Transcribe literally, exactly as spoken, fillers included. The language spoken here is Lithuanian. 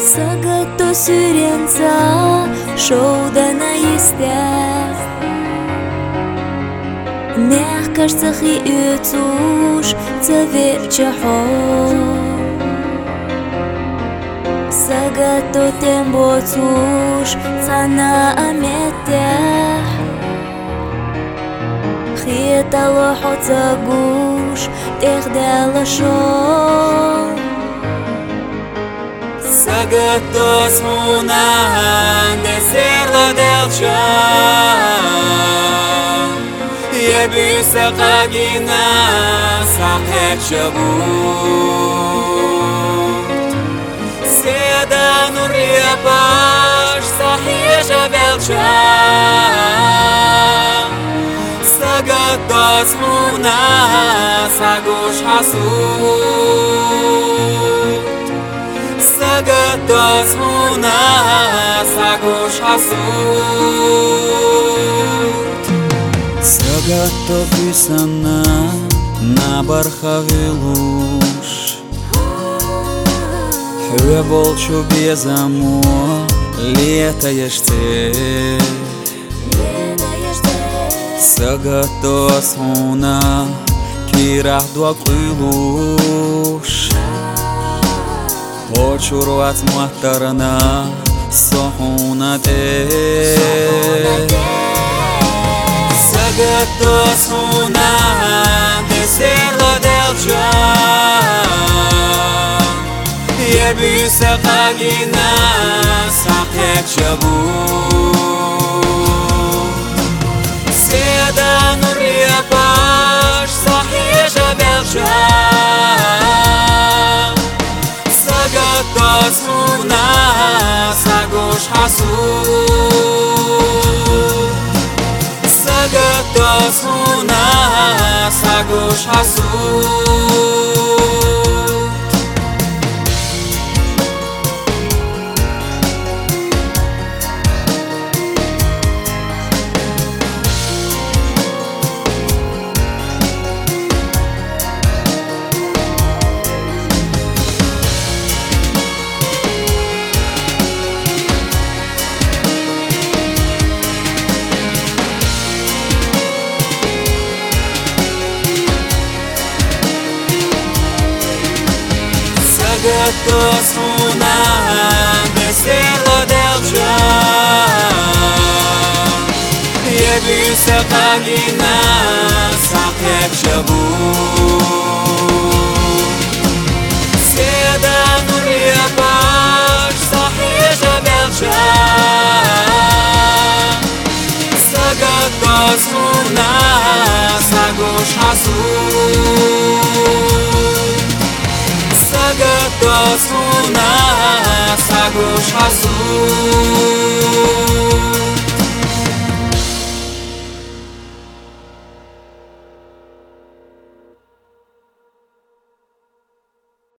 Sagato syrenza shouda na iste Merkash të khi ytush të veqë ho Sagato të mbotush ca na amete Khita loho të gush të khdela shon Sagato smuna de serla del chan Yebi sakagina sahet shabut Seda nuria bash sahija del chan Sagato smuna sagush hasut Sagato smuna sagush hasut Sagato vysana na barkhavilush Hue bolchu bezamo letaешь ты Sagato smuna kirah duaquilush Почурвац муаттарана сохунате Sagato smuna de serlo del chan Yebi sakagina sahet shabut Seda nuria bash sahija del chan Sagato smuna sagush hasut Sagato smuna sagush hasut Sagato smuna de serlo del chan Yebi sakagina sahet shabut Seda nuria bash sahija del chan Sagato smuna sagush hasut Sagato smuna sagush hasut